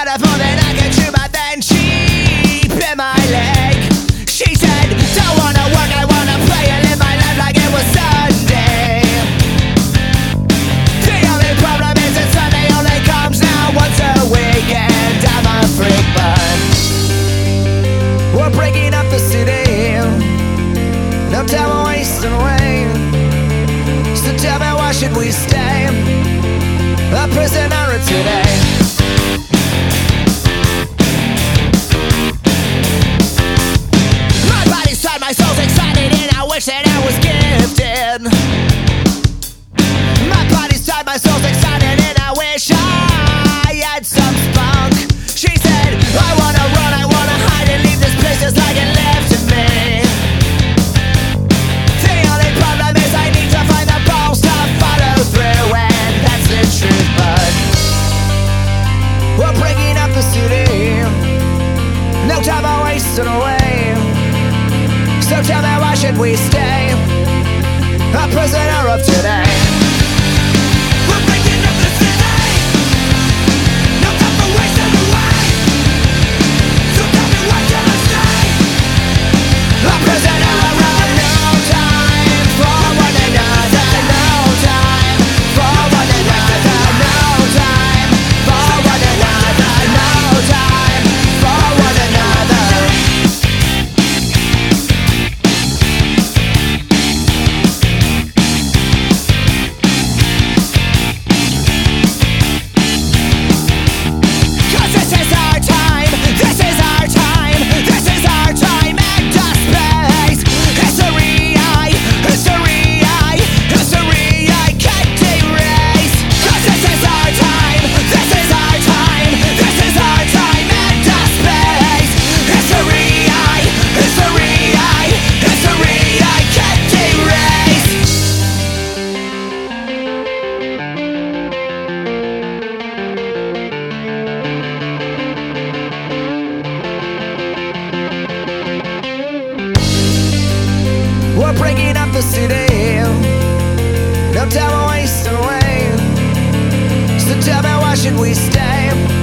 out of more than I can chew, but then she bit my leg. She said, don't wanna work, I wanna play and live my life like it was Sunday. The only problem is that Sunday only comes now once a week, and I'm a freak, but we're breaking up the city. No time we're wasting away. So tell me, why should we stay a prisoner of today? My body's tired, my soul's excited, and I wish that I was gifted. My body's tired, my soul's excited, and I wish I had some spunk. She said, I wanna run, I wanna hide and leave this place just like it left to me. The only problem is I need to find the balls to follow through, and that's the truth, but we're breaking up the city. No time I'm wasting away. So tell me, why should we stay a prisoner of today? We're breaking up the city. No time for wasting away. So tell me, why should I stay a prisoner of no time for one another. No time for one another. No time for one another. No time for one another. Cause this is our time, this is our time, this is our time and space. History I can't erase. Cause this is our time, this is our time, this is our time and space. History I can't erase. We're breaking up the city. No time I'm wasting away. So tell me, why should we stay